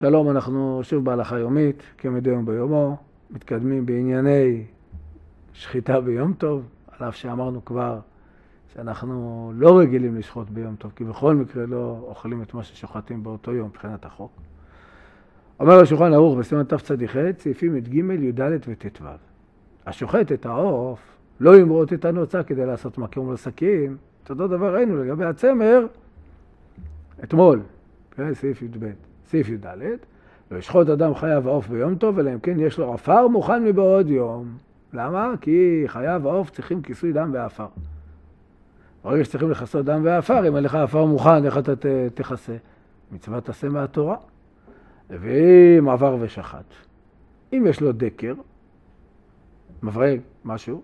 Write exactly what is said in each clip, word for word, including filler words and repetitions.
שלום, אנחנו שוב בהלכה יומית, כמדי יום ביומו, מתקדמים בענייני שחיטה ביום טוב, על אף שאמרנו כבר שאנחנו לא רגילים לשחוט ביום טוב, כי בכל מקרה לא אוכלים את מה ששוחטים באותו יום מבחינת החוק. אומר השולחן ערוך בסימן תצ"ח, סעיפים את ג' י"ד וט"ו. השוחט את העוף לא ימרוט את הנוצה כדי לעשות מקום לסכין. את אותו דבר ראינו לגבי הצמר אתמול, סעיף י"ב. סעיף י"ד, לא ישחוט אדם חייב העוף ביום טוב, אלא אם כן יש לו עפר מוכן מבעוד יום. למה? כי חייב העוף צריכים כיסוי דם ועפר. ברגע שצריכים לכסות דם ועפר, אם אין לך עפר מוכן, איך אתה תכסה? מצוות תעשה מהתורה. ואם עבר ושחט. אם יש לו דקר, מברג משהו,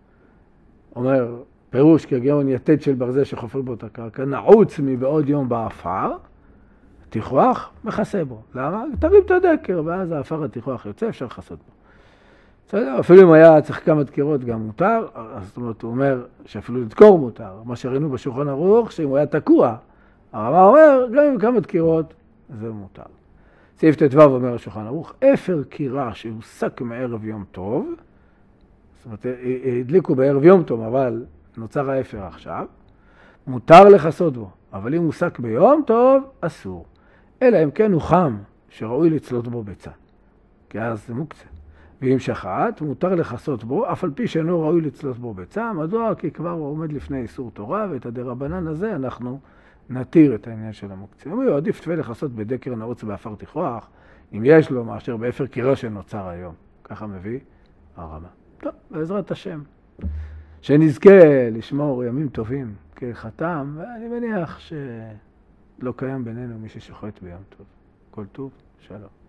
אומר, פירוש כגאון יתד של ברזל שחופר בו את הקרקע, נעוץ מבעוד יום בעפר, תיכוח, מכסה בו. למה? תרים את הדקר, ואז האפר התיכוח יוצא, אפשר לכסות בו. בסדר? אפילו אם היה צריך כמה דקירות גם מותר, זאת אומרת, הוא אומר שאפילו לדקור מותר. מה שראינו בשולחן ערוך, שאם הוא היה תקוע, הרמה אומר, גם עם כמה דקירות, זה מותר. סעיף ט"ו אומר השולחן ערוך, אפר קירה שהוסק מערב יום טוב, זאת אומרת, הדליקו בערב יום טוב, אבל נוצר האפר עכשיו, מותר לכסות בו, אבל אם הוסק ביום טוב, אסור. אלא אם כן הוא חם, שראוי לצלות בו ביצה, כי אז זה מוקצה. ואם שחט, מותר לכסות בו, אף על פי שאינו ראוי לצלות בו ביצה. מדוע? כי כבר הוא עומד לפני איסור תורה, ואת הדרבנן הזה אנחנו נתיר את העניין של המוקצה. הוא עדיף תפה לכסות בדקר נעוץ באפר תיכוח, אם יש לו, מאשר באפר קירה שנוצר היום. ככה מביא הרמה. טוב, בעזרת השם. שנזכה לשמור ימים טובים כחתם, ואני מניח שלא קיים בינינו מי ששוחט ביום טוב. כל טוב, שלום.